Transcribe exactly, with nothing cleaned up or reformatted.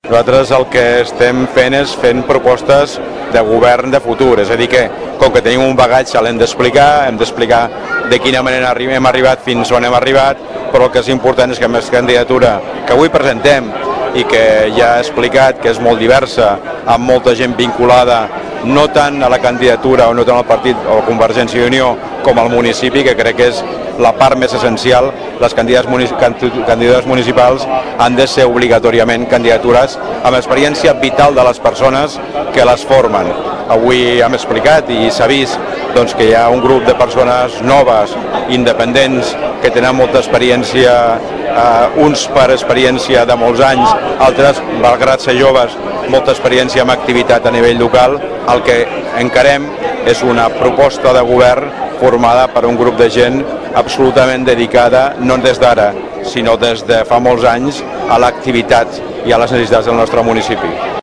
Nosaltres el que estem fent és fent propostes de govern de futur, és a dir que, com que tenim un bagatge l'hem d'explicar, hem d'explicar de quina manera hem arribat fins on hem arribat, però el que és important és que aquesta candidatura que avui presentem i que ja he explicat que és molt diversa, amb molta gent vinculada no tant a la candidatura o no tant al partit o a Convergència i Unió com al municipi, que crec que és la part més essencial. Les candidatures municipals han de ser obligatòriament candidatures amb experiència vital de les persones que les formen. Avui hem explicat i s'ha vist doncs, que hi ha un grup de persones noves, independents, que tenen molta experiència, eh, uns per experiència de molts anys, altres, malgrat ser joves, molta experiència amb activitat a nivell local. El que encarem és una proposta de govern formada per un grup de gent absolutament dedicada, no des d'ara, sinó des de fa molts anys, a l'activitat i a les necessitats del nostre municipi.